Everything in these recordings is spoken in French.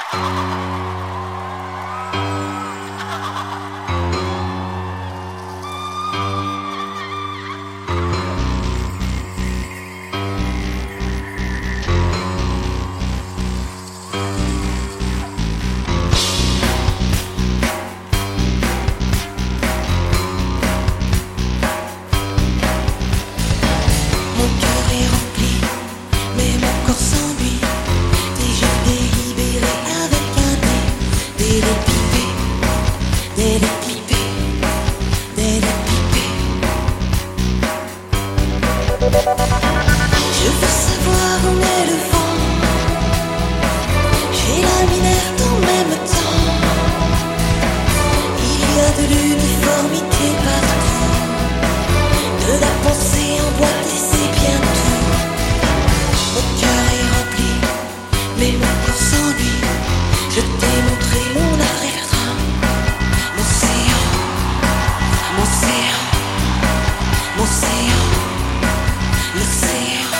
Je veux savoir où est le vent. J'ai la minette en même temps. Il y a de l'uniformité partout, de la pensée en boîte et c'est bien tout. Mon cœur est rempli, mais mon corps s'ennuie. Je t'ai montré mon arrière-train, mon océan, mon océan, mon océan. L'océan.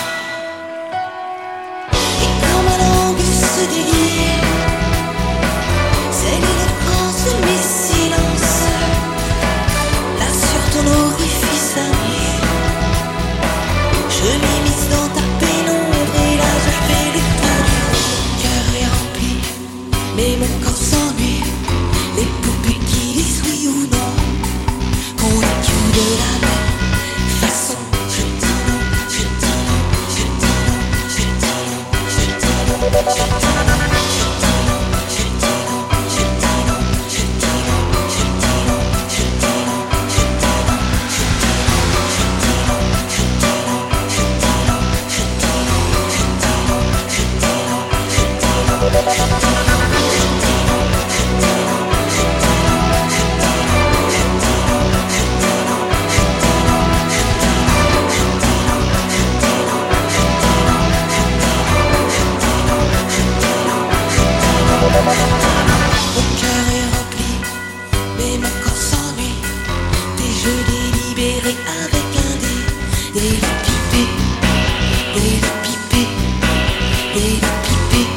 Et quand ma langue se délie, c'est l'éloquence de mes silences. Là sur ton orifice ami, je m'immisce dans ta pénombre et là je fais les tours du monde. Mon cœur est rempli, mais mon corps s'ennuie. Les poupées qui disent oui ou non, qu'on est tout de la même façon. Mon cœur est rempli, mais mon corps s'ennuie. Des jeux délibérés avec un dé, des pipés, des pipés, des pipés.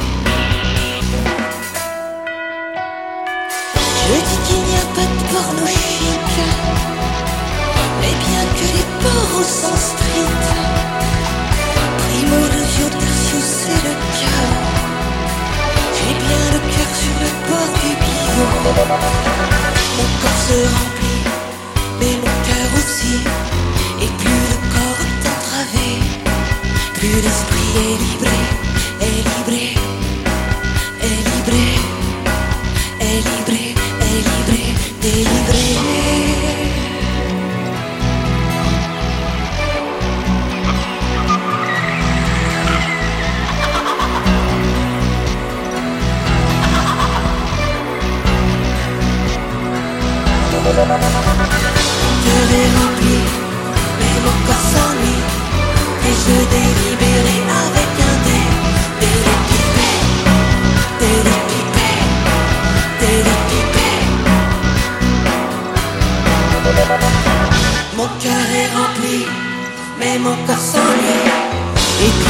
Je dis qu'il n'y a pas de porno chic, mais bien que les porcs au sens strict. Primo, Lucio, Tertius, c'est le chaos. J'ai bien le cœur sur le bord du bivou. Mon corps se remplit, mais mon cœur aussi. Et plus le corps est entravé, plus l'esprit est libre, est libre, est libre, est libre, est libre, délivré. Mon cœur est rempli, mais mon corps s'ennuie. Des jeux délibérés avec un dé, des pipés, des pipés, des pipés. Mon cœur est rempli, mais mon corps s'ennuie. Et